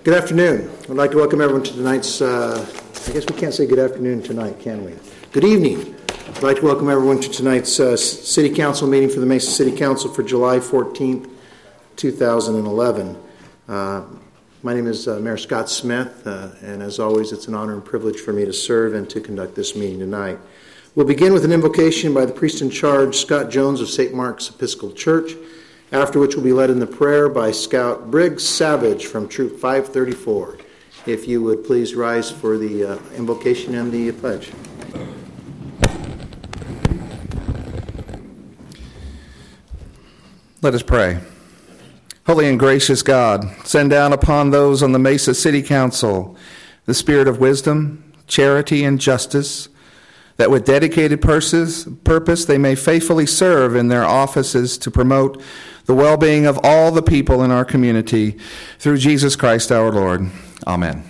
Good afternoon. I'd like to welcome everyone to tonight's, I guess we can't say good afternoon tonight, can we? Good evening. I'd like to welcome everyone to tonight's City Council meeting for the Mesa City Council for July 14th, 2011. My name is Mayor Scott Smith, and as always, it's an honor and privilege for me to serve and to conduct this meeting tonight. We'll begin with an invocation by the priest in charge, Scott Jones of St. Mark's Episcopal Church, after which we'll be led in the prayer by Scout Briggs Savage from Troop 534. If you would please rise for the invocation and the pledge. Let us pray. Holy and gracious God, send down upon those on the Mesa City Council the spirit of wisdom, charity, and justice, that with dedicated purpose they may faithfully serve in their offices to promote the well-being of all the people in our community through Jesus Christ our Lord. Amen.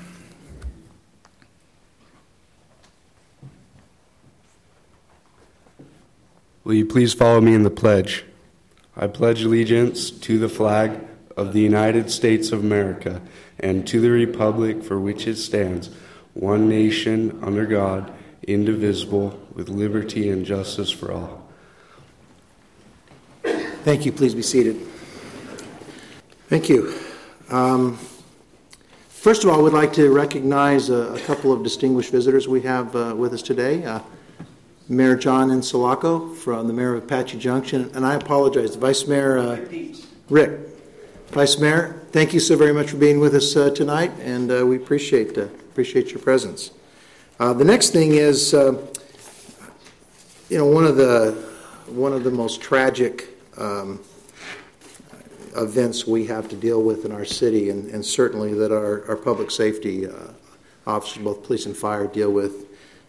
Will you please follow me in the pledge? I pledge allegiance to the flag of the United States of America and to the republic for which it stands, one nation under God, indivisible, with liberty and justice for all. Thank you. Please be seated. Thank you. First of all, I would like to recognize a couple of distinguished visitors we have with us today. Mayor John Insulaco, from the mayor of Apache Junction, and I apologize, Vice Mayor Rick. Vice Mayor, thank you so very much for being with us tonight, and we appreciate your presence. The next thing is, one of the most tragic events we have to deal with in our city, and certainly that our public safety officers, both police and fire, deal with,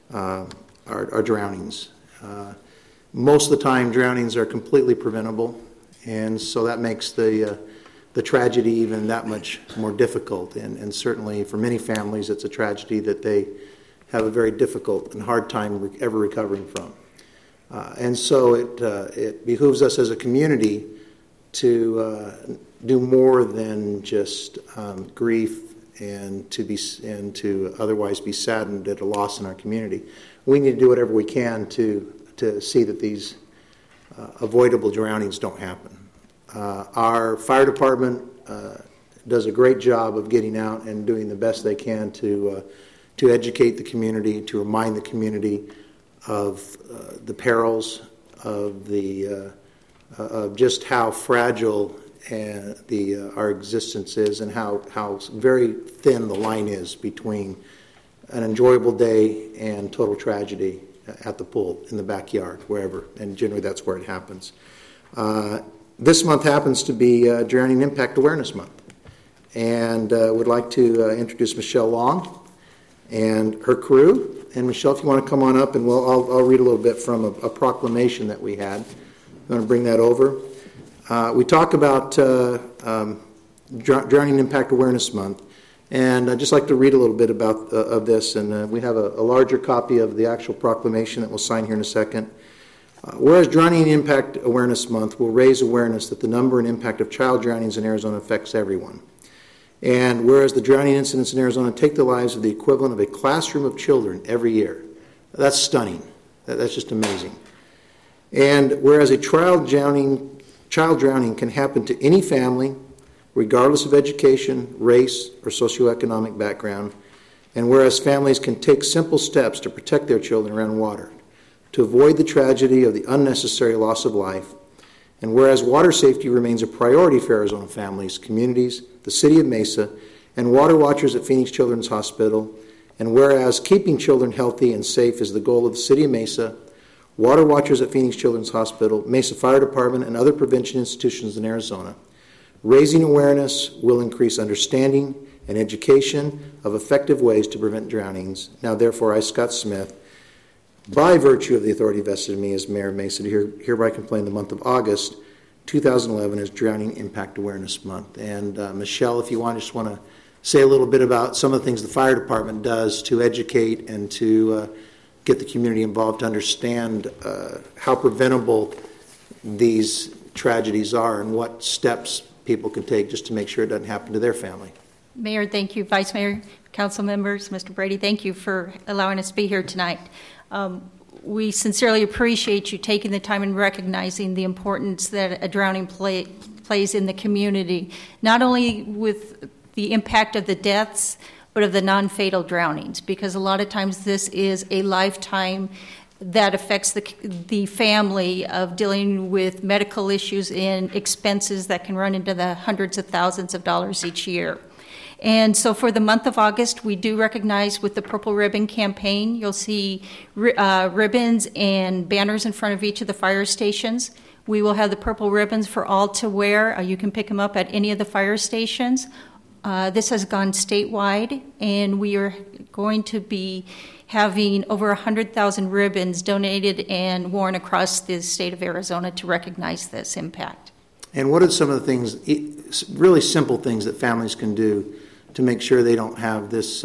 are drownings. Most of the time, drownings are completely preventable, and so that makes the tragedy even that much more difficult. And certainly for many families, it's a tragedy that they have a very difficult and hard time ever recovering from. And so it behooves us as a community to do more than just grief and to otherwise be saddened at a loss in our community. We need to do whatever we can to see that these avoidable drownings don't happen. Our fire department does a great job of getting out and doing the best they can to educate the community, to remind the community of the perils of of just how fragile our existence is, and how very thin the line is between an enjoyable day and total tragedy at the pool, in the backyard, wherever, and generally that's where it happens. This month happens to be Drowning Impact Awareness Month, and would like to introduce Michelle Long and her crew. And Michelle, if you want to come on up, and I'll read a little bit from a proclamation that we had. I'm going to bring that over. We talk about Drowning Impact Awareness Month, and I'd just like to read a little bit about of this, and we have a larger copy of the actual proclamation that we'll sign here in a second. Whereas Drowning Impact Awareness Month will raise awareness that the number and impact of child drownings in Arizona affects everyone. And whereas the drowning incidents in Arizona take the lives of the equivalent of a classroom of children every year. That's stunning. That's just amazing. And whereas a child drowning can happen to any family, regardless of education, race, or socioeconomic background, and whereas families can take simple steps to protect their children around water, to avoid the tragedy of the unnecessary loss of life, and whereas water safety remains a priority for Arizona families, communities, the city of Mesa, and water watchers at Phoenix Children's Hospital, and whereas keeping children healthy and safe is the goal of the city of Mesa, water watchers at Phoenix Children's Hospital, Mesa Fire Department, and other prevention institutions in Arizona, raising awareness will increase understanding and education of effective ways to prevent drownings. Now, therefore, I, Scott Smith, by virtue of the authority vested in me as Mayor of Mesa, hereby proclaim the month of August 2011 as Drowning Impact Awareness Month. And Michelle, if you want to say a little bit about some of the things the fire department does to educate and to get the community involved to understand how preventable these tragedies are and what steps people can take just to make sure it doesn't happen to their family. Mayor, thank you. Vice Mayor, council members, Mr. Brady, thank you for allowing us to be here tonight. We sincerely appreciate you taking the time and recognizing the importance that a drowning plays in the community, not only with the impact of the deaths, but of the non-fatal drownings, because a lot of times this is a lifetime that affects the family of dealing with medical issues and expenses that can run into the hundreds of thousands of dollars each year. And so for the month of August, we do recognize with the Purple Ribbon campaign, you'll see ribbons and banners in front of each of the fire stations. We will have the purple ribbons for all to wear. You can pick them up at any of the fire stations. This has gone statewide, and we are going to be having over 100,000 ribbons donated and worn across the state of Arizona to recognize this impact. And what are some of the things, really simple things that families can do to make sure they don't have this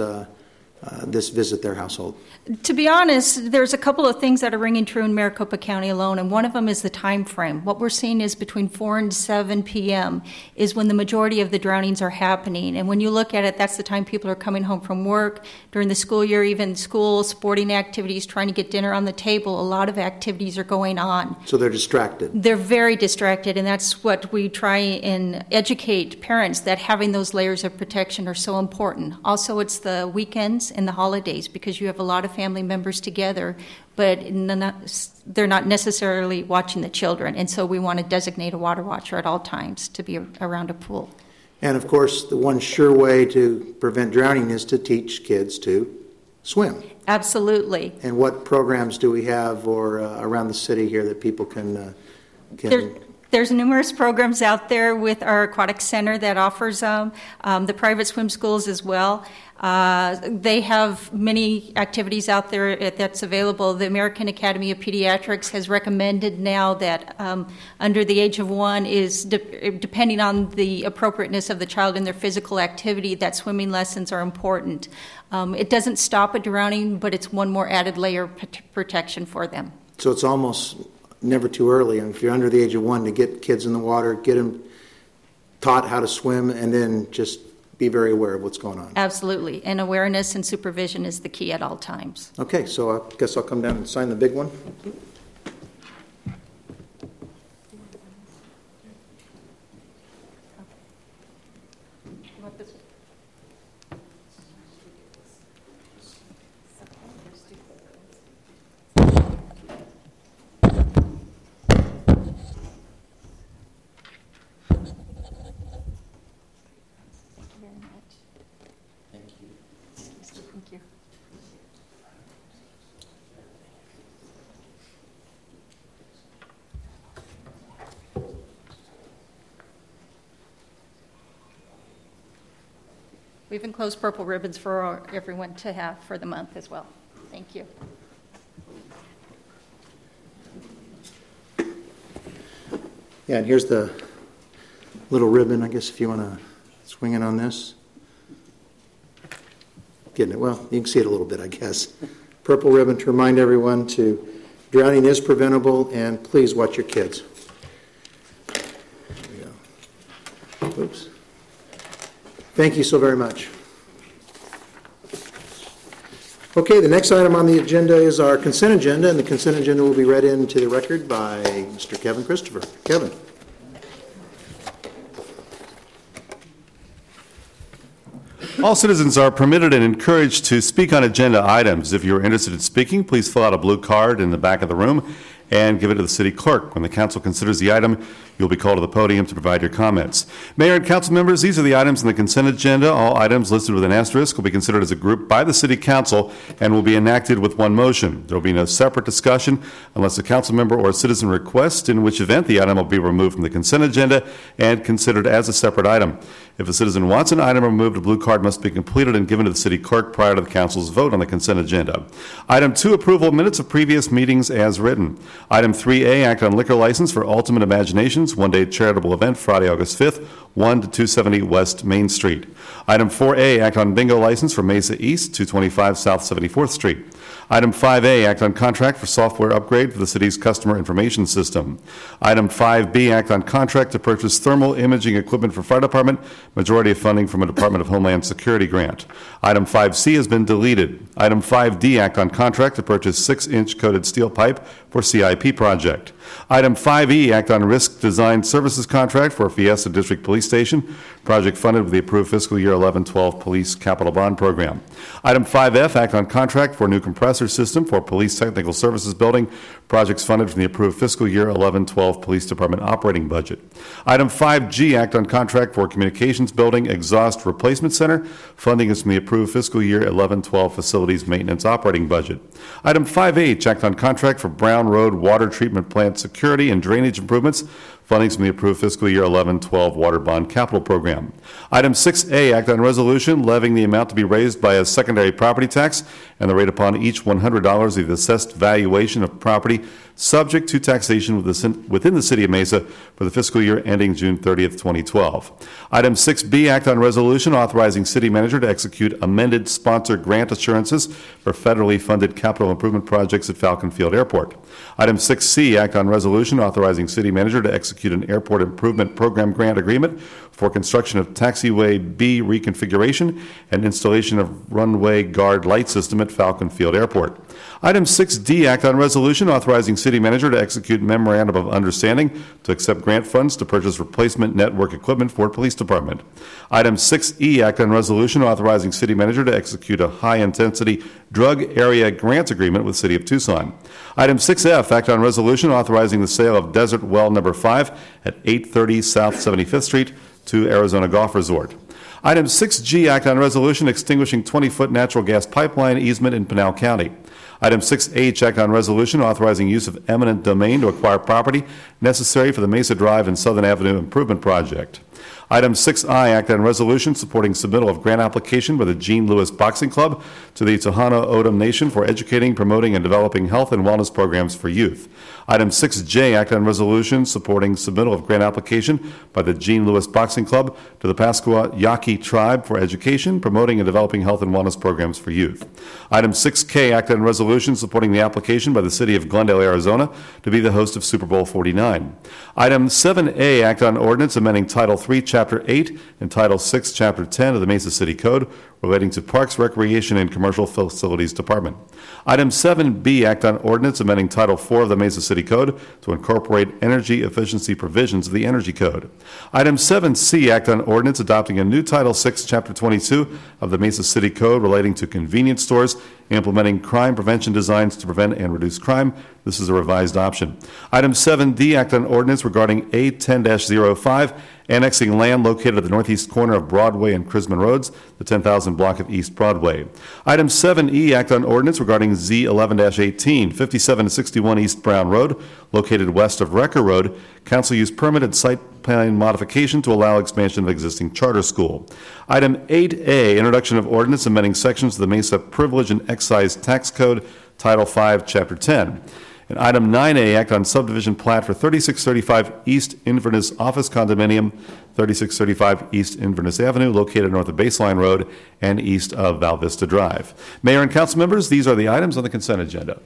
this visit their household? To be honest, there's a couple of things that are ringing true in Maricopa County alone, and one of them is the time frame. What we're seeing is between 4 and 7 p.m. is when the majority of the drownings are happening. And when you look at it, that's the time people are coming home from work, during the school year, even school, sporting activities, trying to get dinner on the table. A lot of activities are going on. So they're distracted. They're very distracted, and that's what we try and educate parents, that having those layers of protection are so important. Also, it's the weekends and the holidays, because you have a lot of family members together, but they're not necessarily watching the children. And so we want to designate a water watcher at all times to be around a pool. And of course, the one sure way to prevent drowning is to teach kids to swim. Absolutely. And what programs do we have or around the city here that people can There's numerous programs out there with our aquatic center that offers them, the private swim schools as well. They have many activities out there that's available. The American Academy of Pediatrics has recommended now that under the age of 1 is, depending on the appropriateness of the child and their physical activity, that swimming lessons are important. It doesn't stop a drowning, but it's one more added layer of protection for them. So it's almost never too early, and if you're under the age of 1, to get kids in the water, get them taught how to swim, and then just be very aware of what's going on. Absolutely, and awareness and supervision is the key at all times. Okay, so I guess I'll come down and sign the big one. Thank you. We've enclosed purple ribbons for everyone to have for the month as well. Thank you. Yeah, and here's the little ribbon, I guess, if you want to swing it on this. Getting it? Well, you can see it a little bit, I guess. Purple ribbon to remind everyone to drowning is preventable, and please watch your kids. There we go. Oops. Thank you so very much. Okay, the next item on the agenda is our consent agenda, and the consent agenda will be read into the record by Mr. Kevin Christopher. Kevin. All citizens are permitted and encouraged to speak on agenda items. If you're interested in speaking, please fill out a blue card in the back of the room and give it to the city clerk. When the council considers the item, you'll be called to the podium to provide your comments. Mayor and council members, these are the items in the consent agenda. All items listed with an asterisk will be considered as a group by the city council and will be enacted with one motion. There will be no separate discussion unless a council member or a citizen requests, in which event the item will be removed from the consent agenda and considered as a separate item. If a citizen wants an item removed, a blue card must be completed and given to the city clerk prior to the council's vote on the consent agenda. Item 2, approval of minutes of previous meetings as written. Item 3A, act on liquor license for Ultimate Imagination Communications, one-day charitable event, Friday, August 5th, 1 to 270 West Main Street. Item 4A, act on bingo license for Mesa East, 225 South 74th Street. Item 5A, act on contract for software upgrade for the city's customer information system. Item 5B, act on contract to purchase thermal imaging equipment for fire department, majority of funding from a Department of Homeland Security grant. Item 5C has been deleted. Item 5D, act on contract to purchase 6-inch coated steel pipe for CIP project. Item 5E, act on risk design services contract for Fiesta District Police Station, project funded with the approved fiscal year 11-12 Police Capital Bond Program. Item 5F, act on contract for a new compressor system for Police Technical Services Building, projects funded from the approved fiscal year 11-12 Police Department operating budget. Item 5G, act on contract for Communications Building Exhaust Replacement Center, funding is from the approved fiscal year 11-12 Facilities Maintenance operating budget. Item 5H, act on contract for Brown Road Water Treatment Plant Security and Drainage Improvements, fundings from the approved fiscal year 11-12 Water Bond Capital Program. Item 6A, act on resolution levying the amount to be raised by a secondary property tax and the rate upon each $100 of the assessed valuation of property subject to taxation within the City of Mesa for the fiscal year ending June 30th, 2012. Item 6B, act on resolution authorizing city manager to execute amended sponsor grant assurances for federally funded capital improvement projects at Falcon Field Airport. Item 6C, act on resolution authorizing city manager to execute an airport improvement program grant agreement for construction of taxiway B reconfiguration and installation of runway guard light system at Falcon Field Airport. Item 6D, act on resolution authorizing city manager to execute memorandum of understanding to accept grant funds to purchase replacement network equipment for police department. Item 6E, act on resolution authorizing city manager to execute a high-intensity drug area grant agreement with City of Tucson. Item 6F, act on resolution authorizing the sale of Desert Well Number 5 at 830 South 75th Street to Arizona Golf Resort. Item 6G, act on resolution extinguishing 20-foot natural gas pipeline easement in Pinal County. Item 6H, act on resolution authorizing use of eminent domain to acquire property necessary for the Mesa Drive and Southern Avenue Improvement Project. Item 6I, act on resolution supporting submittal of grant application by the Gene Lewis Boxing Club to the Tohono O'odham Nation for educating, promoting, and developing health and wellness programs for youth. Item 6J, act on resolution supporting submittal of grant application by the Gene Lewis Boxing Club to the Pascua Yaqui Tribe for education, promoting, and developing health and wellness programs for youth. Item 6K, act on resolution supporting the application by the City of Glendale, Arizona to be the host of Super Bowl 49. Item 7A, act on ordinance amending Title III, Chapter 8 and Title 6, Chapter 10 of the Mesa City Code relating to Parks, Recreation, and Commercial Facilities Department. Item 7B, act on ordinance amending Title 4 of the Mesa City Code to incorporate energy efficiency provisions of the Energy Code. Item 7C, act on ordinance adopting a new Title 6, Chapter 22 of the Mesa City Code relating to convenience stores, implementing crime prevention designs to prevent and reduce crime. This is a revised option. Item 7D, act on ordinance regarding A10-05, annexing land located at the northeast corner of Broadway and Crisman Roads, the 10,000 block of East Broadway. Item 7E, act on ordinance regarding Z11-18, 5761 East Brown Road, located west of Wrecker Road, council use permitted site plan modification to allow expansion of existing charter school. Item 8A, introduction of ordinance amending sections of the Mesa Privilege and Excise Tax Code, Title 5, Chapter 10. And item 9A, act on subdivision plat for 3635 East Inverness Office Condominium, 3635 East Inverness Avenue, located north of Baseline Road and east of Val Vista Drive. Mayor and council members, these are the items on the consent agenda.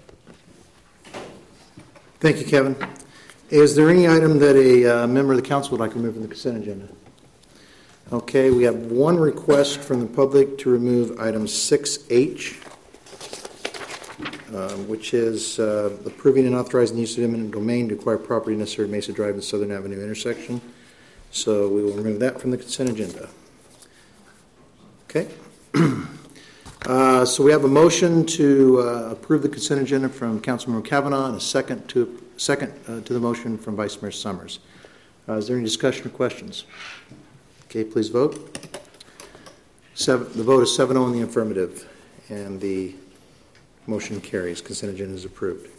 Thank you, Kevin. Is there any item that a member of the council would like to remove from the consent agenda? Okay, we have one request from the public to remove item 6H, which is approving and authorizing the use of eminent domain to acquire property necessary at Mesa Drive and Southern Avenue intersection. So we will remove that from the consent agenda. Okay. So we have a motion to approve the consent agenda from Councilmember Kavanaugh and a second to the motion from Vice Mayor Summers. Is there any discussion or questions? Okay, please vote. The vote is 7-0 in the affirmative, and the motion carries. Consent agenda is approved.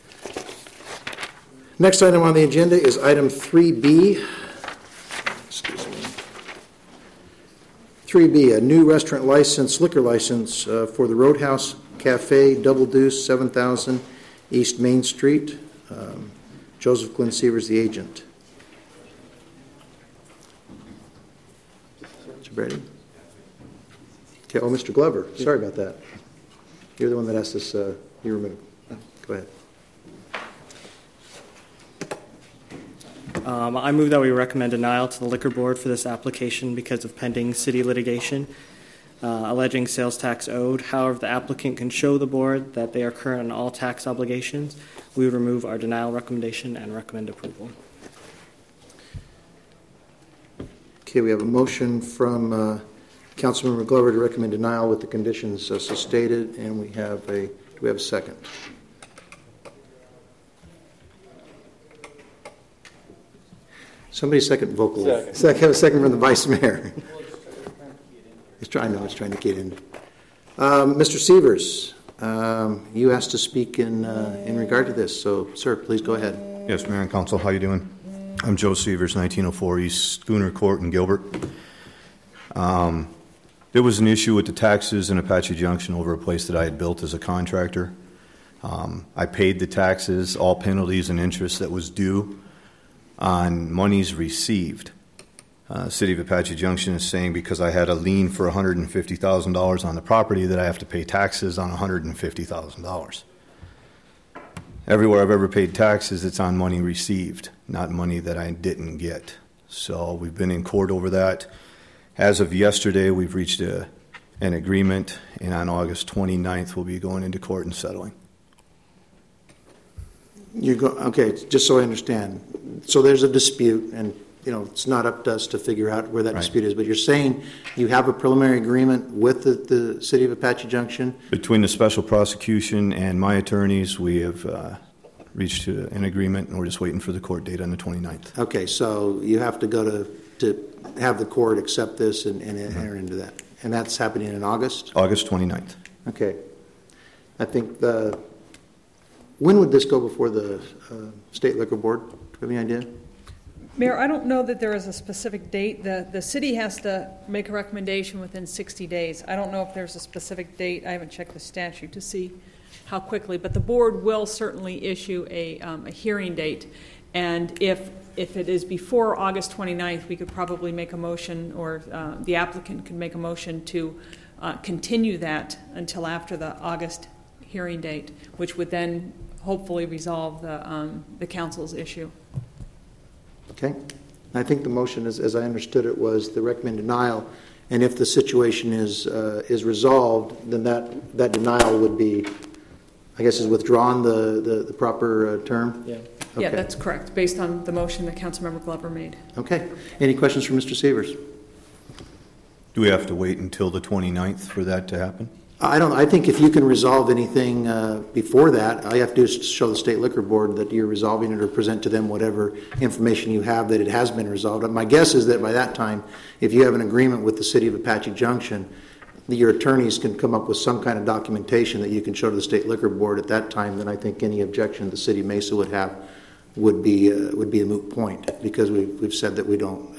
Next item on the agenda is item 3B. Excuse me. 3B, a new restaurant license, liquor license for the Roadhouse Cafe, Double Deuce, 7000 East Main Street. Joseph Glenn Sievers, the agent. Brady? Okay, oh, Mr. Glover, sorry about that. You're the one that asked us, you remember. Go ahead. I move that we recommend denial to the Liquor Board for this application because of pending city litigation alleging sales tax owed. However, the applicant can show the board that they are current on all tax obligations. We would remove our denial recommendation and recommend approval. Okay, we have a motion from Councilmember Glover to recommend denial with the conditions so stated, and do we have a second? Second vocally. Second from the Vice Mayor. It's trying to get in. Mr. Severs, you asked to speak in regard to this, so sir, please go ahead. Yes, Mayor and Council, how you doing? I'm Joe Severs, 1904 East Schooner Court in Gilbert. There was an issue with the taxes in Apache Junction over a place that I had built as a contractor. I paid the taxes, all penalties and interest that was due on monies received. City of Apache Junction is saying because I had a lien for $150,000 on the property that I have to pay taxes on $150,000. Everywhere I've ever paid taxes, it's on money received, not money that I didn't get. So we've been in court over that. As of yesterday, we've reached an agreement, and on August 29th, we'll be going into court and settling. Okay, just so I understand. So there's a dispute, and it's not up to us to figure out where that dispute is, but you're saying you have a preliminary agreement with the City of Apache Junction? Between the special prosecution and my attorneys, we have reached an agreement, and we're just waiting for the court date on the 29th. Okay, so you have to go to have the court accept this and enter into that. And that's happening in August? August 29th. Okay. I think when would this go before the State Liquor Board? Do you have any idea? Mayor, I don't know that there is a specific date. The city has to make a recommendation within 60 days. I don't know if there's a specific date. I haven't checked the statute to see how quickly, but the board will certainly issue a hearing date. And if it is before August 29th, we could probably make a motion, or the applicant could make a motion to continue that until after the August hearing date, which would then hopefully resolve the council's issue. Okay. I think the motion, as I understood it, was the recommend denial, and if the situation is resolved, then that denial would be, I guess, is withdrawn the proper term? Yeah. Okay. Yeah, that's correct, based on the motion that Councilmember Glover made. Okay. Any questions from Mr. Severs? Do we have to wait until the 29th for that to happen? I think if you can resolve anything before that, all you have to do is show the State Liquor Board that you're resolving it, or present to them whatever information you have that it has been resolved. My guess is that by that time, if you have an agreement with the City of Apache Junction, your attorneys can come up with some kind of documentation that you can show to the State Liquor Board at that time. Then I think any objection the City of Mesa would have would be a moot point, because we've said that we don't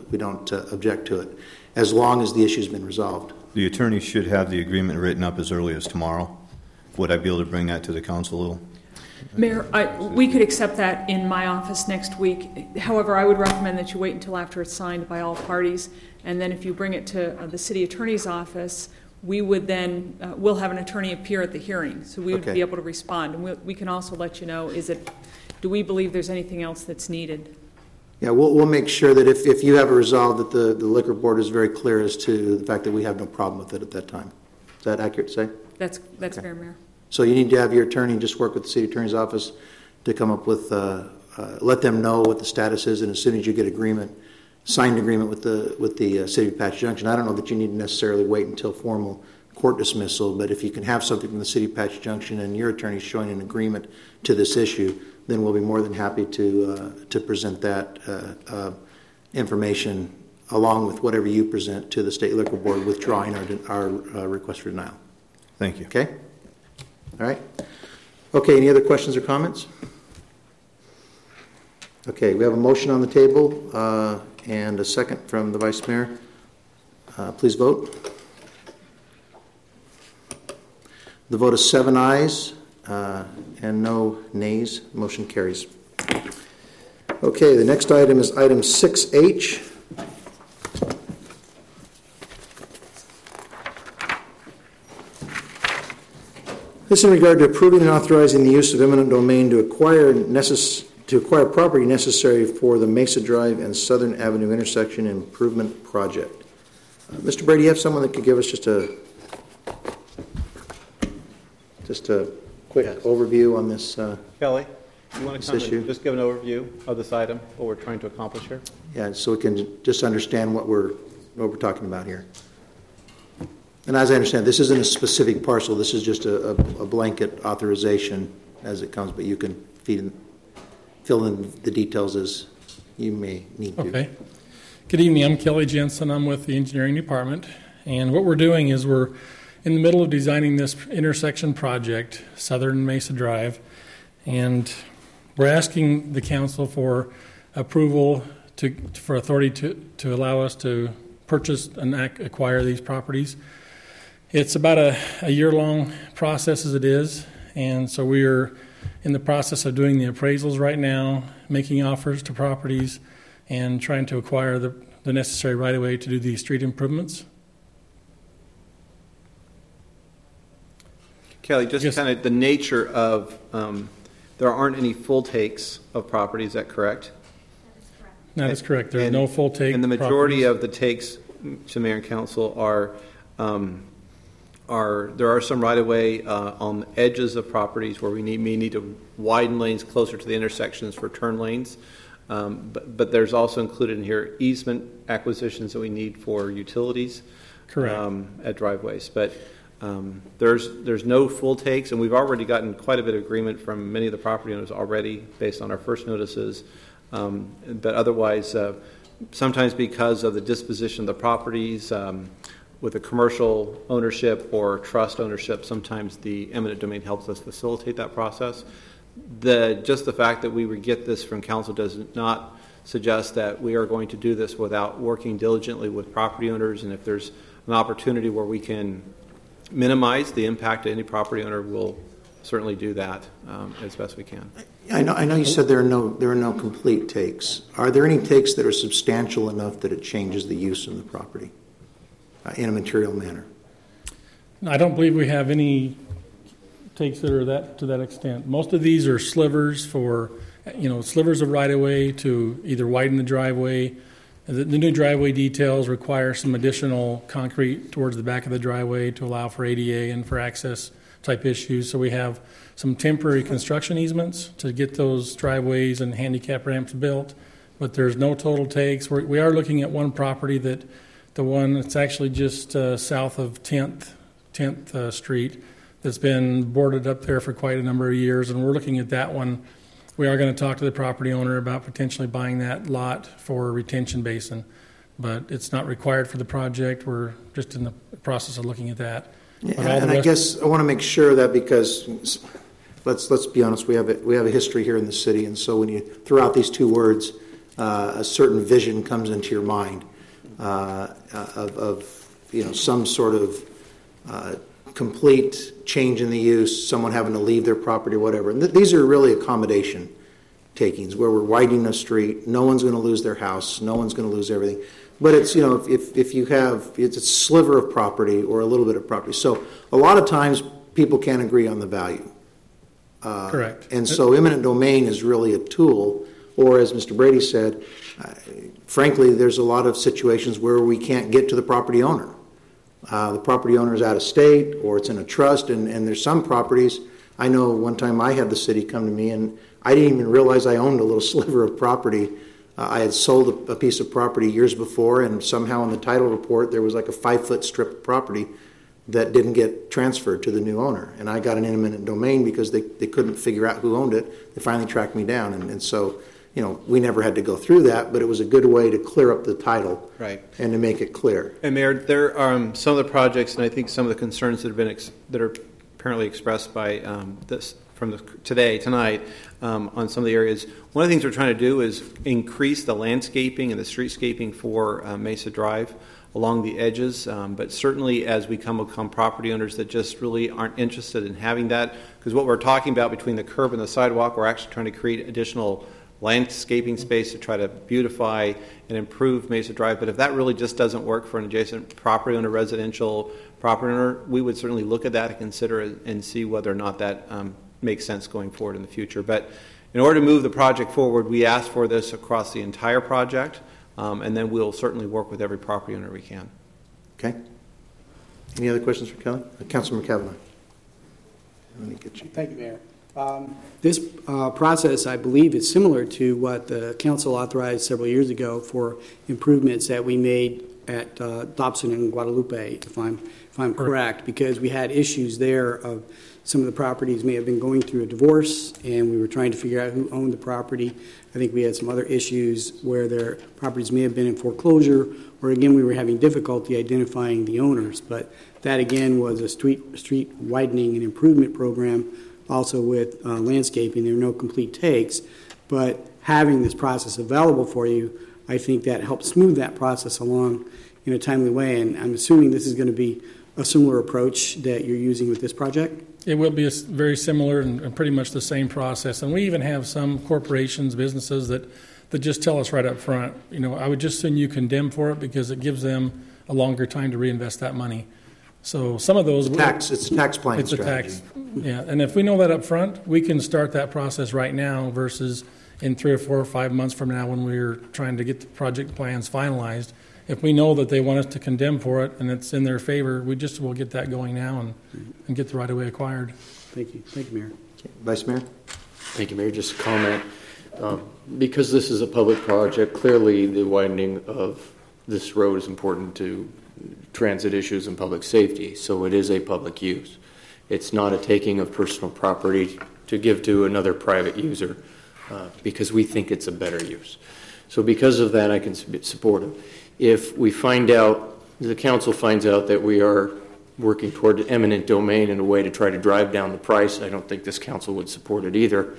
object to it as long as the issue's been resolved. The attorney should have the agreement written up as early as tomorrow. Would I be able to bring that to the council? Mayor, we could accept that in my office next week. However, I would recommend that you wait until after it's signed by all parties, and then if you bring it to the city attorney's office, we would then we'll have an attorney appear at the hearing, so we would be able to respond. And we can also let you know, do we believe there's anything else that's needed? Yeah, we'll make sure that if you have a resolve, that the Liquor Board is very clear as to the fact that we have no problem with it at that time. Is that accurate to say? That's fair, Mayor. So you need to have your attorney just work with the city attorney's office to come up with, let them know what the status is, and as soon as you get signed agreement with the City of Apache Junction, I don't know that you need to necessarily wait until formal court dismissal, but if you can have something from the City of Apache Junction and your attorney showing an agreement to this issue, then we'll be more than happy to present that information along with whatever you present to the State Liquor Board, withdrawing our request for denial. Thank you. Okay? All right. Okay, any other questions or comments? Okay, we have a motion on the table and a second from the Vice Mayor. Please vote. The vote is 7 ayes and no nays. Motion carries. Okay, the next item is item 6H. This in regard to approving and authorizing the use of eminent domain to acquire property necessary for the Mesa Drive and Southern Avenue intersection improvement project. Mr. Brady, you have someone that could give us just a quick overview on this Kelly, you want to come issue? and just give an overview of this item, what we're trying to accomplish here? Yeah, so we can just understand what we're talking about here. And as I understand, this isn't a specific parcel. This is just a blanket authorization as it comes, but you can fill in the details as you may need to. Okay. Good evening. I'm Kelly Jensen. I'm with the engineering department. And what we're doing is we're in the middle of designing this intersection project, Southern Mesa Drive, and we're asking the council for approval for authority to allow us to purchase and acquire these properties. It's about a year-long process as it is, and so we are in the process of doing the appraisals right now, making offers to properties, and trying to acquire the necessary right-of-way to do these street improvements. Kelly, just Yes. kind of the nature of, there aren't any full takes of property, is that correct? That is correct. There's And- no full take. And the majority properties. of the takes to mayor and council are there are some right-of-way on the edges of properties where we may need to widen lanes closer to the intersections for turn lanes. But there's also included in here easement acquisitions that we need for utilities. Correct. At driveways. But there's no full takes, and we've already gotten quite a bit of agreement from many of the property owners already based on our first notices. But otherwise, sometimes because of the disposition of the properties, with a commercial ownership or trust ownership, sometimes the eminent domain helps us facilitate that process. Just the fact that we would get this from council does not suggest that we are going to do this without working diligently with property owners, and if there's an opportunity where we can minimize the impact to any property owner, we'll certainly do that as best we can. I know you said there are no complete takes. Are there any takes that are substantial enough that it changes the use of the property in a material manner? I don't believe we have any takes that are to that extent. Most of these are slivers for, slivers of right-of-way to either widen the driveway. The new driveway details require some additional concrete towards the back of the driveway to allow for ADA and for access type issues. So we have some temporary construction easements to get those driveways and handicap ramps built, but there's no total takes. We are looking at one property the one that's actually just south of 10th Street that's been boarded up there for quite a number of years, and we're looking at that one. We are going to talk to the property owner about potentially buying that lot for a retention basin, but it's not required for the project. We're just in the process of looking at that. Yeah, and I guess I want to make sure that, because let's be honest, we have a history here in the city, and so when you throw out these two words, a certain vision comes into your mind of some sort of complete change in the use, someone having to leave their property, whatever. And these are really accommodation takings where we're widening a street. No one's going to lose their house. No one's going to lose everything. But it's, if you have, it's a sliver of property or a little bit of property. So a lot of times people can't agree on the value. Correct. And so eminent domain is really a tool, or as Mr. Brady said, frankly, there's a lot of situations where we can't get to the property owner. The property owner is out of state or it's in a trust, and there's some properties. I know one time I had the city come to me and I didn't even realize I owned a little sliver of property. I had sold a piece of property years before, and somehow in the title report there was like a 5-foot strip of property that didn't get transferred to the new owner. And I got an eminent domain because they couldn't figure out who owned it. They finally tracked me down, and so we never had to go through that, but it was a good way to clear up the title, right, and to make it clear. And Mayor, there are some of the projects, and I think some of the concerns that have been that are apparently expressed by tonight on some of the areas. One of the things we're trying to do is increase the landscaping and the streetscaping for Mesa Drive along the edges, but certainly as we come property owners that just really aren't interested in having that, because what we're talking about between the curb and the sidewalk, we're actually trying to create additional landscaping space to try to beautify and improve Mesa Drive. But if that really just doesn't work for an adjacent property owner, residential property owner, we would certainly look at that and consider it and see whether or not that makes sense going forward in the future. But in order to move the project forward, we asked for this across the entire project, and then we'll certainly work with every property owner we can. Okay. Any other questions for Kelly? Councilman Kavanaugh. Let me get you. Thank you, Mayor. This process, I believe, is similar to what the council authorized several years ago for improvements that we made at Dobson and Guadalupe, if I'm correct, because we had issues there of some of the properties may have been going through a divorce, and we were trying to figure out who owned the property. I think we had some other issues where their properties may have been in foreclosure, or again, we were having difficulty identifying the owners. But that, again, was a street widening and improvement program, also with landscaping. There are no complete takes, but having this process available for you, I think that helps smooth that process along in a timely way. And I'm assuming this is going to be a similar approach that you're using with this project? It will be very similar and pretty much the same process. And we even have some corporations, businesses that just tell us right up front, I would just send you condemn for it because it gives them a longer time to reinvest that money. So some of those... It's a tax planning strategy. It's a tax, yeah. And if we know that up front, we can start that process right now versus in 3 or 4 or 5 months from now when we're trying to get the project plans finalized. If we know that they want us to condemn for it and it's in their favor, will get that going now and get the right-of-way acquired. Thank you. Thank you, Mayor. Okay. Vice Mayor? Thank you, Mayor. Just a comment. Because this is a public project, clearly the widening of this road is important to transit issues and public safety, so it is a public use. It's not a taking of personal property to give to another private user because we think it's a better use. So because of that, I can support it. If we find out, the council finds out that we are working toward eminent domain in a way to try to drive down the price, I don't think this council would support it either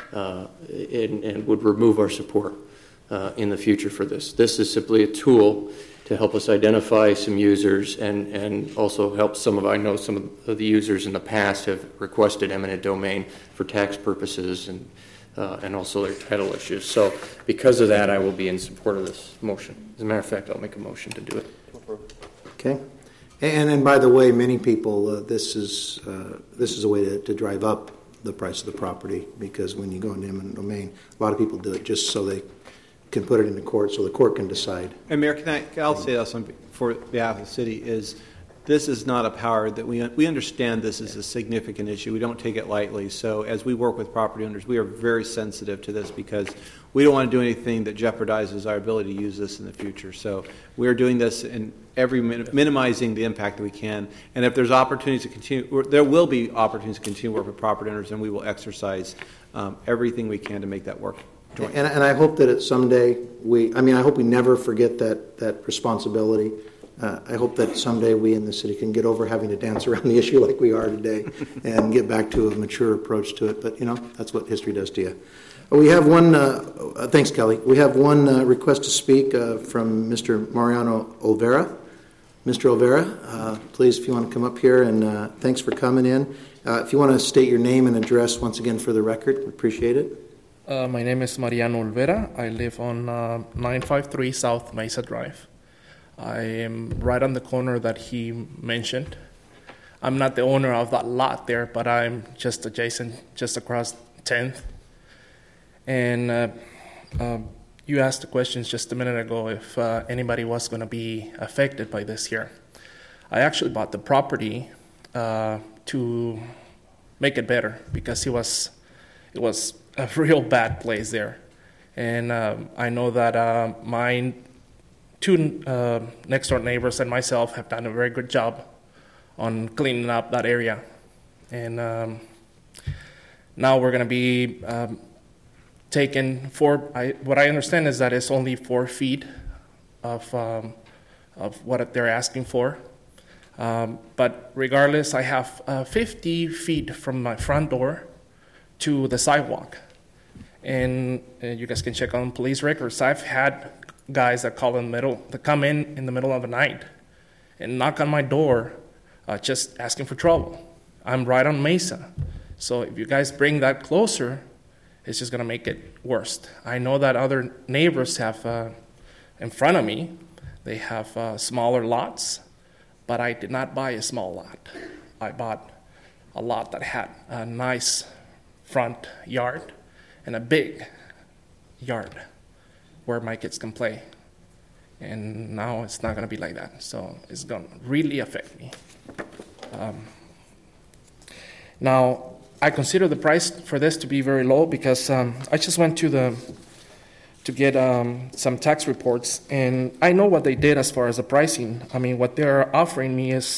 and would remove our support in the future for this. This is simply a tool to help us identify some users and also help I know some of the users in the past have requested eminent domain for tax purposes and also their title issues. So because of that, I will be in support of this motion. As a matter of fact, I'll make a motion to do it. Okay. And by the way, many people, this is a way to drive up the price of the property, because when you go into eminent domain, a lot of people do it just so they can put it into court so the court can decide. And Mayor, I'll say this for behalf of the city is this is not a power that we understand this is a significant issue. We don't take it lightly. So as we work with property owners, we are very sensitive to this because we don't want to do anything that jeopardizes our ability to use this in the future. So we are doing this in minimizing the impact that we can. And if there's opportunities to continue, there will be opportunities to continue to work with property owners, and we will exercise everything we can to make that work. And I hope that someday I hope we never forget that responsibility. I hope that someday we in the city can get over having to dance around the issue like we are today and get back to a mature approach to it. But, that's what history does to you. We have one, thanks, Kelly. We have one request to speak from Mr. Mariano Olvera. Mr. Olvera, please, if you want to come up here, and thanks for coming in. If you want to state your name and address once again for the record, we appreciate it. My name is Mariano Olvera. I live on 953 South Mesa Drive. I am right on the corner that he mentioned. I'm not the owner of that lot there, but I'm just adjacent, just across 10th. And you asked the questions just a minute ago if anybody was going to be affected by this here. I actually bought the property to make it better because it was a real bad place there. And I know that my two next door neighbors and myself have done a very good job on cleaning up that area. And now we're going to be taking what I understand is that it's only 4 feet of what they're asking for. But regardless, I have 50 feet from my front door to the sidewalk. And you guys can check on police records. I've had guys that come in the middle of the night and knock on my door just asking for trouble. I'm right on Mesa. So if you guys bring that closer, it's just going to make it worse. I know that other neighbors have, in front of me, they have smaller lots, but I did not buy a small lot. I bought a lot that had a nice front yard and a big yard where my kids can play. And now it's not going to be like that. So it's going to really affect me. Now, I consider the price for this to be very low because I just went to get some tax reports, and I know what they did as far as the pricing. I mean, what they're offering me is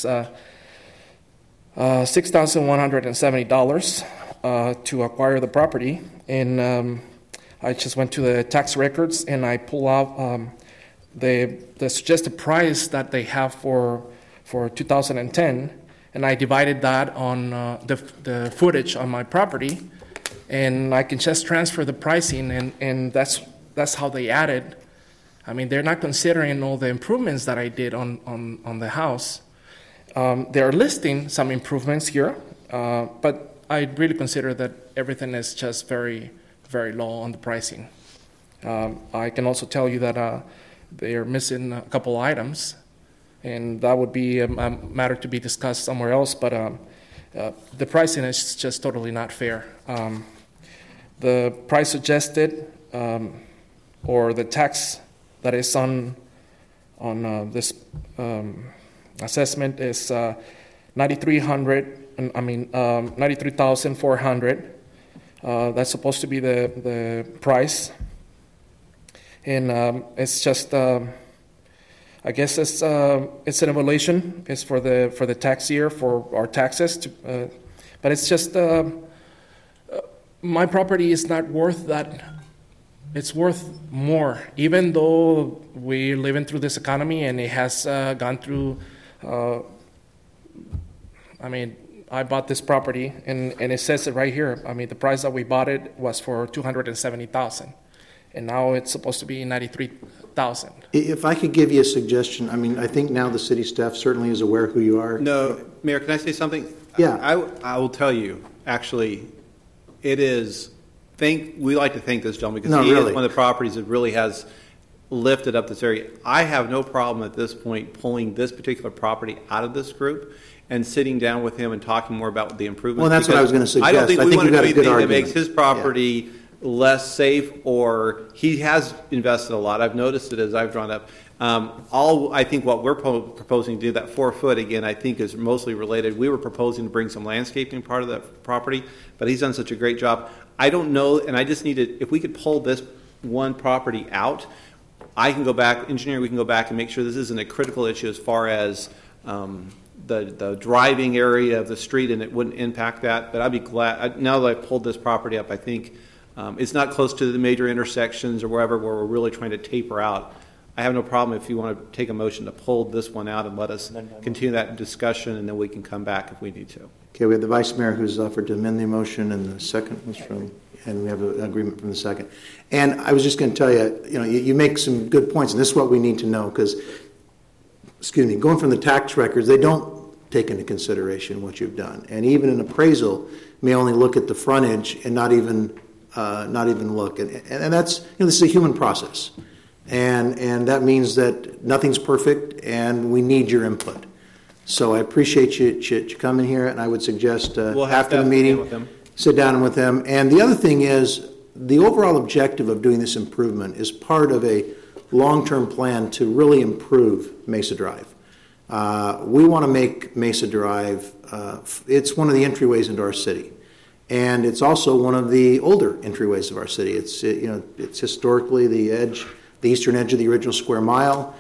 $6,170 to acquire the property. And I just went to the tax records and I pull out the suggested price that they have for 2010, and I divided that on the footage on my property, and I can just transfer the pricing, and that's how they added. I mean, they're not considering all the improvements that I did on the house. They're listing some improvements here, but I really consider that everything is just very, very low on the pricing. I can also tell you that they are missing a couple items, and that would be a matter to be discussed somewhere else, but the pricing is just totally not fair. The price suggested, or the tax that is on this assessment is $93,400. That's supposed to be the price. And it's just, I guess it's an evaluation. It's for the tax year for our taxes. But it's just, my property is not worth that. It's worth more, even though we're living through this economy and it has gone through. I mean, I bought this property and it says it right here. I mean, the price that we bought it was for $270,000. And now it's supposed to be $93,000. If I could give you a suggestion, I mean, I think now the city staff certainly is aware who you are. No, Mayor, can I say something? Yeah. I will tell you, actually, it is, we like to thank this gentleman because he is one of the properties that really has lifted up this area. I have no problem at this point pulling this particular property out of this group and sitting down with him and talking more about the improvements. Well, that's what I was going to suggest. I don't think we want to do anything that argument. makes his property less safe, or he has invested a lot. I've noticed it as I've drawn up. I think what we're proposing to do, that 4 foot, again, I think is mostly related. We were proposing to bring some landscaping part of that property, but he's done such a great job. I don't know, and I just need to, if we could pull this one property out, I can go back, engineer, we can go back and make sure this isn't a critical issue as far as the driving area of the street, and it wouldn't impact that. But I'd be glad, now that I've pulled this property up, I think it's not close to the major intersections or wherever where we're really trying to taper out. I have no problem if you want to take a motion to pull this one out and let us continue that discussion, and then we can come back if we need to. Okay, we have the Vice Mayor who's offered to amend the motion, and the second was from, and we have an agreement from the second. And I was just going to tell you, you make some good points, and this is what we need to know, because, going from the tax records, they don't take into consideration what you've done. And even an appraisal may only look at the frontage and not even look. And that's, this is a human process. And that means that nothing's perfect, and we need your input. So I appreciate you coming here, and I would suggest after the meeting, sit down with them. And the other thing is, the overall objective of doing this improvement is part of a long-term plan to really improve Mesa Drive. We want to make Mesa Drive, it's one of the entryways into our city. And it's also one of the older entryways of our city. It's historically the eastern edge of the original square mile.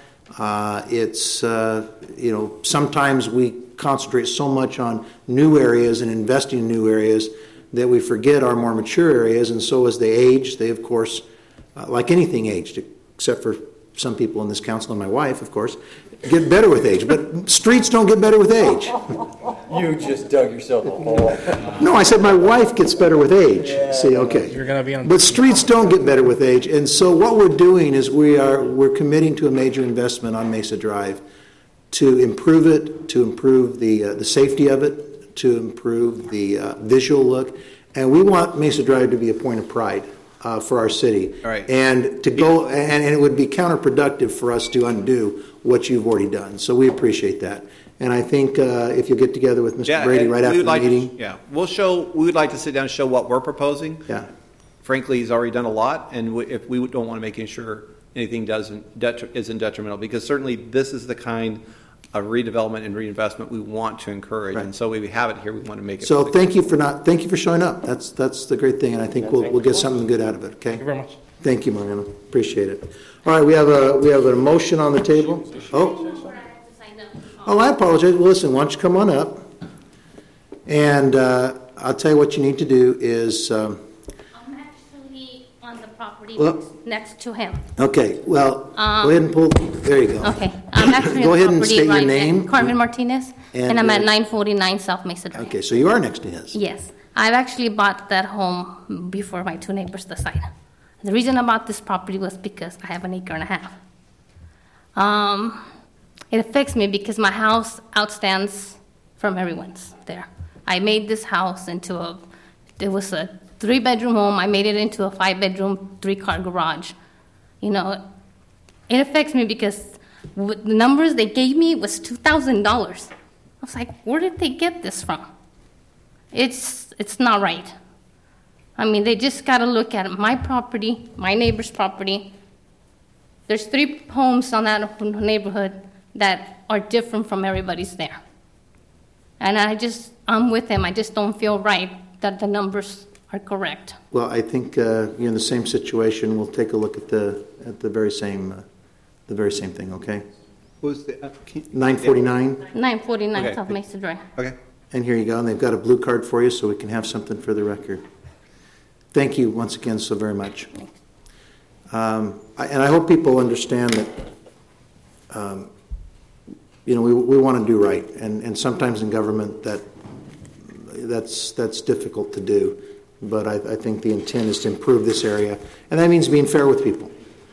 Sometimes we concentrate so much on new areas and investing in new areas that we forget our more mature areas. And so as they age, they, of course, like anything aged, except for some people in this council and my wife, of course, get better with age. But streets don't get better with age. You just dug yourself a hole. No, I said my wife gets better with age. Yeah. See, okay. You're gonna be on. But streets don't get better with age. And so what we're doing is we're committing to a major investment on Mesa Drive to improve it, to improve the safety of it, to improve the visual look. And we want Mesa Drive to be a point of pride for our city. All right. And to go, and it would be counterproductive for us to undo what you've already done. So we appreciate that. And I think if you get together with Mr. Brady right after the meeting. We would like to sit down and show what we're proposing. Yeah. Frankly, he's already done a lot, and if we don't want to make sure anything isn't detrimental, because certainly this is the kind of redevelopment and reinvestment we want to encourage, Right. and so we have it here. We want to make it. So thank you for showing up. That's the great thing, and I think we'll get something good out of it. Okay. Thank you very much. Thank you, Mariano. Appreciate it. All right, we have a motion on the table. Oh, I apologize. Well, listen, why don't you come on up? And I'll tell you what you need to do is. I'm actually on the property next to him. Okay. Well, go ahead and pull. There you go. Okay. I'm actually go on ahead the and property state your right name. at Carmen Martinez, and I'm at 949 South Mesa Drive. Okay, so you are next to his. Yes. I've actually bought that home before my two neighbors decided. The reason I bought this property was because I have an acre and a half. It affects me because my house outstands from everyone's there. I made this house it was a 3-bedroom home. I made it into a 5-bedroom, 3-car garage. You know, it affects me because the numbers they gave me was $2,000. I was like, where did they get this from? It's not right. I mean, they just got to look at my property, my neighbor's property. There's 3 homes on that neighborhood that are different from everybody's there. And I'm with them. I just don't feel right that the numbers are correct. Well, I think you're in the same situation. We'll take a look at the very same thing. Okay. Who's the 949. 949 Okay. South Mesa Drive. Okay. And here you go. And they've got a blue card for you, so we can have something for the record. Thank you once again so very much. And I hope people understand that. We want to do right, and sometimes in government that's difficult to do. But I think the intent is to improve this area, and that means being fair with people.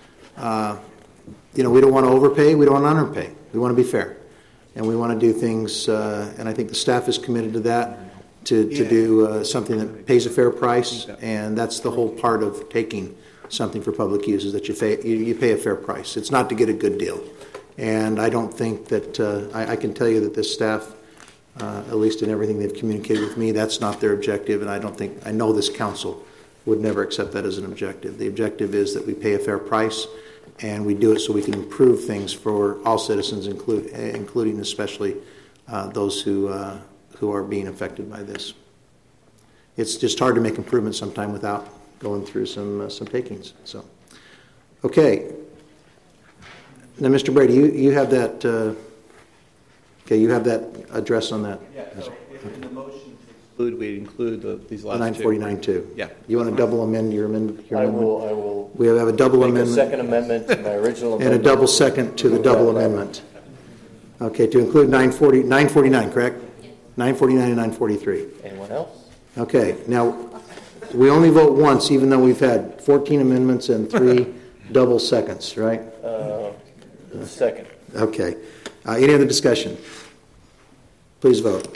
We don't want to overpay, we don't want to underpay. We want to be fair, and we want to do things. And I think the staff is committed to that, to do something that pays a fair price, and that's the whole part of taking something for public use is that you pay a fair price. It's not to get a good deal. And I don't think that, I can tell you that this staff, at least in everything they've communicated with me, that's not their objective, and I know this council would never accept that as an objective. The objective is that we pay a fair price, and we do it so we can improve things for all citizens, including especially those who are being affected by this. It's just hard to make improvements sometime without going through some takings. So, okay. Now, Mr. Brady, you have that. You have that address on that. Yeah. So in the motion to exclude, we include these last 949 too. Yeah. You want to double amend your amendment? I will. We have a double amendment. A second amendment to my original amendment. And a double second to the double amendment. Okay, to include 949, correct? Yes. 949 and 943. Anyone else? Okay. Now, we only vote once, even though we've had 14 amendments and 3 double seconds, right? Second. Okay. Any other discussion? Please vote.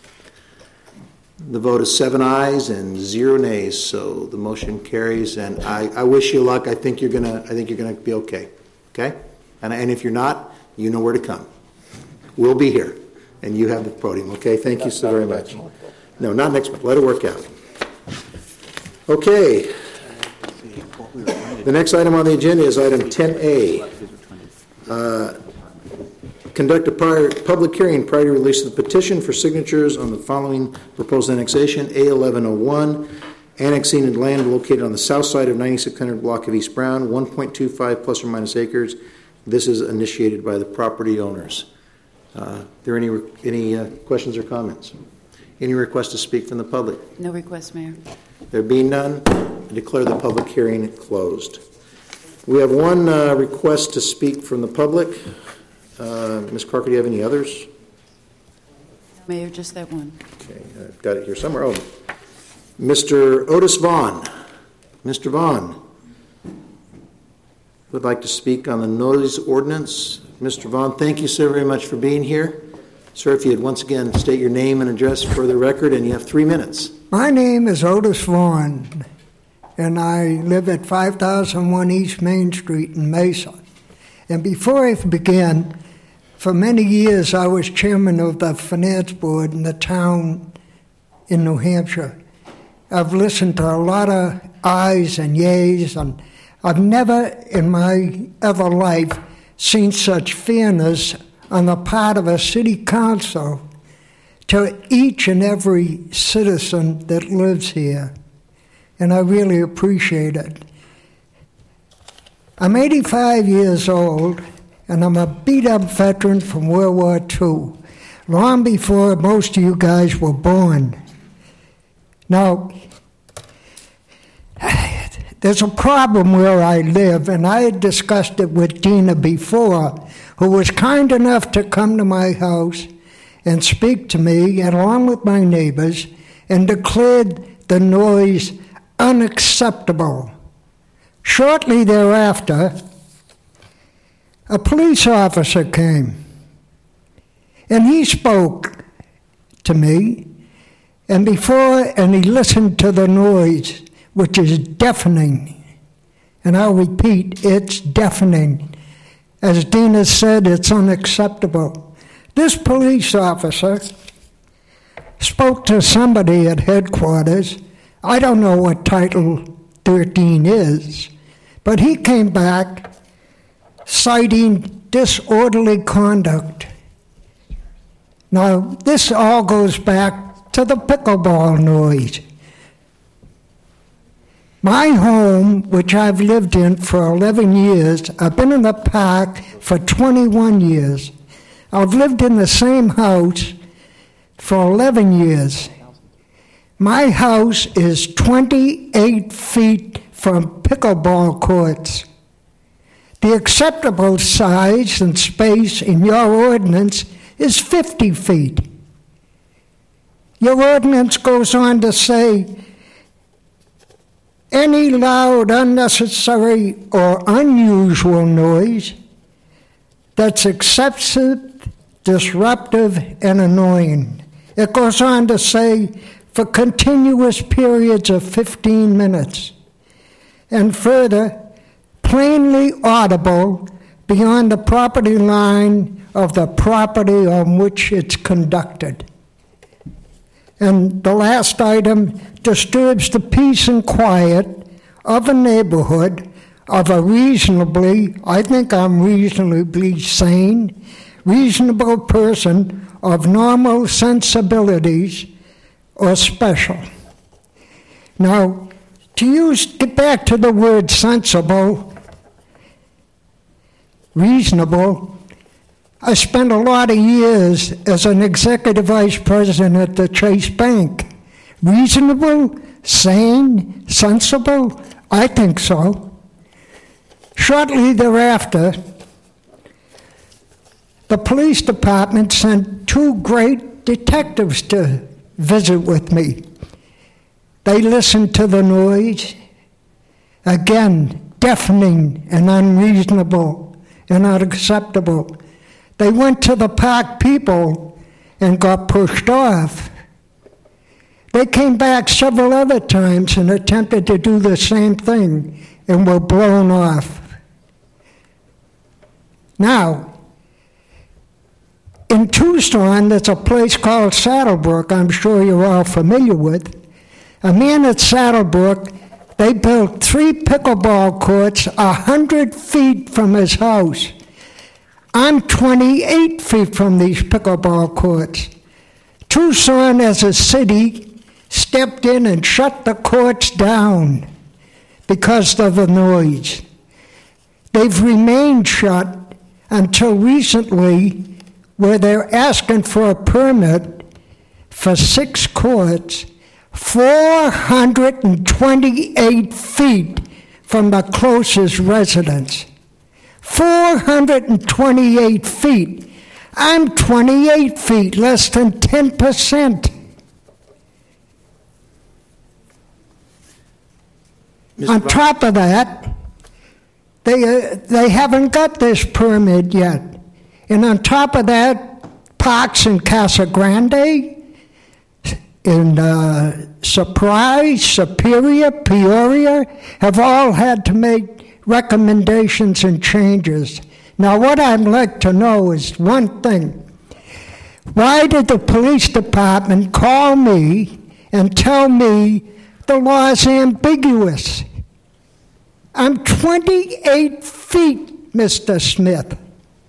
The vote is 7 ayes and 0 nays, so the motion carries. And I wish you luck. I think you're gonna be okay. Okay. And if you're not, you know where to come. We'll be here, and you have the podium. Okay. Thank you so very much. No, not next month. Let it work out. Okay. The next item on the agenda is item 10A. Conduct a public hearing prior to release of the petition for signatures on the following proposed annexation: A1101, annexing land located on the south side of 9600 block of East Brown, 1.25 plus or minus acres. This is initiated by the property owners. Are there any questions or comments? Any requests to speak from the public? No request, Mayor. There being none, I declare the public hearing closed. We have one request to speak from the public. Ms. Carker, do you have any others? Mayor, just that one. Okay, I've got it here somewhere. Oh, Mr. Otis Vaughn. Mr. Vaughn would like to speak on the noise ordinance. Mr. Vaughn, thank you so very much for being here. Sir, if you'd once again state your name and address for the record, and you have 3 minutes. My name is Otis Vaughn, and I live at 5001 East Main Street in Mesa. And before I begin, For many years, I was chairman of the finance board in the town in New Hampshire. I've listened to a lot of ayes and yays, and I've never in my other life seen such fairness on the part of a city council to each and every citizen that lives here. And I really appreciate it. I'm 85 years old, and I'm a beat-up veteran from World War II, long before most of you guys were born. Now, there's a problem where I live, and I had discussed it with Dina before, who was kind enough to come to my house and speak to me, and along with my neighbors, and declared the noise unacceptable. Shortly thereafter, a police officer came, and he spoke to me, and he listened to the noise, which is deafening. And I'll repeat, it's deafening. As Dina said, it's unacceptable. This police officer spoke to somebody at headquarters. I don't know what Title 13 is, but he came back citing disorderly conduct. Now, this all goes back to the pickleball noise. My home, which I've lived in for 11 years, I've been in the park for 21 years. I've lived in the same house for 11 years. My house is 28 feet from pickleball courts. The acceptable size and space in your ordinance is 50 feet. Your ordinance goes on to say, any loud, unnecessary, or unusual noise that's excessive, disruptive, and annoying. It goes on to say, for continuous periods of 15 minutes. And further, plainly audible beyond the property line of the property on which it's conducted. And the last item disturbs the peace and quiet of a neighborhood of a reasonably, I think I'm reasonably sane, reasonable person of normal sensibilities or special. Now, get back to the word sensible, reasonable. I spent a lot of years as an executive vice president at the Chase Bank. Reasonable, sane, sensible? I think so. Shortly thereafter, the police department sent 2 great detectives to visit with me. They listened to the noise, again, deafening and unreasonable and unacceptable. They went to the park people and got pushed off. They came back several other times and attempted to do the same thing and were blown off. Now, in Tucson, there's a place called Saddlebrook, I'm sure you're all familiar with. A man at Saddlebrook, they built 3 pickleball courts 100 feet from his house. I'm 28 feet from these pickleball courts. Tucson, as a city, stepped in and shut the courts down because of the noise. They've remained shut until recently, where they're asking for a permit for 6 courts, 428 feet from the closest residence. 428 feet. I'm 28 feet, less than 10%. On top of that, they haven't got this permit yet. And on top of that, parks in Casa Grande, in Surprise, Superior, Peoria, have all had to make recommendations and changes Now, what I'd like to know is one thing. Why did the police department call me and tell me the law is ambiguous? I'm 28 feet, Mr. Smith.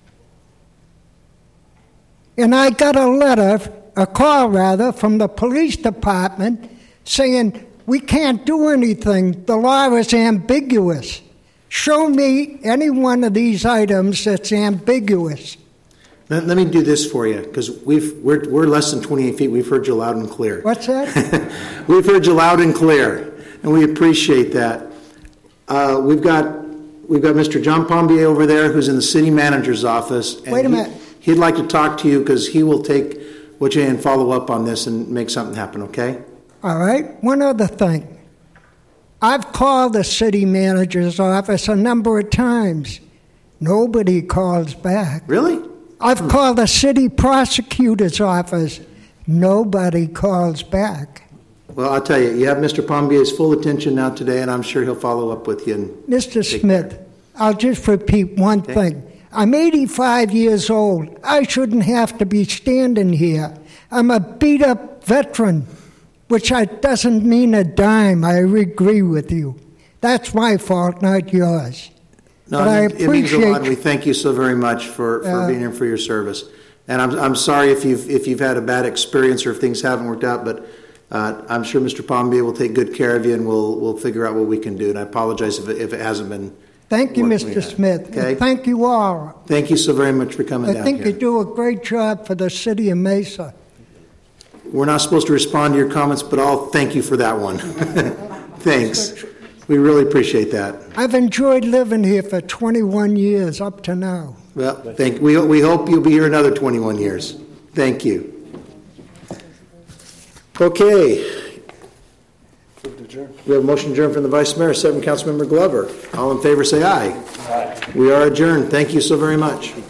And I got a call from the police department saying, we can't do anything. The law is ambiguous. Show me any one of these items that's ambiguous. Let me do this for you, because we're less than 28 feet. We've heard you loud and clear. What's that? We've heard you loud and clear, and we appreciate that. We've got Mr. John Pombier over there, who's in the city manager's office. And Wait a minute. He'd like to talk to you because he will take what you and follow up on this and make something happen. Okay? All right. One other thing. I've called the city manager's office a number of times. Nobody calls back. Really? I've called the city prosecutor's office. Nobody calls back. Well, I'll tell you, you have Mr. Pombier's full attention now today, and I'm sure he'll follow up with you. And Mr. Smith, I'll just repeat one thing. I'm 85 years old. I shouldn't have to be standing here. I'm a beat-up veteran, which doesn't mean a dime. I agree with you. That's my fault, not yours. No, but I it means a lot, and appreciate. we thank you so very much for being here for your service. And I'm sorry if you've had a bad experience or if things haven't worked out, but I'm sure Mr. Pombier will take good care of you, and we'll figure out what we can do. And I apologize if it hasn't been. Thank you, Mr. Smith. Okay. And thank you all. Thank you so very much for coming down I think here. you do a great job for the city of Mesa. We're not supposed to respond to your comments, but I'll thank you for that one. Thanks. We really appreciate that. I've enjoyed living here for 21 years up to now. Well, we hope you'll be here another 21 years. Thank you. Okay. We have a motion adjourned from the Vice Mayor, 7 Councilmember Glover. All in favor say aye. Aye. We are adjourned. Thank you so very much.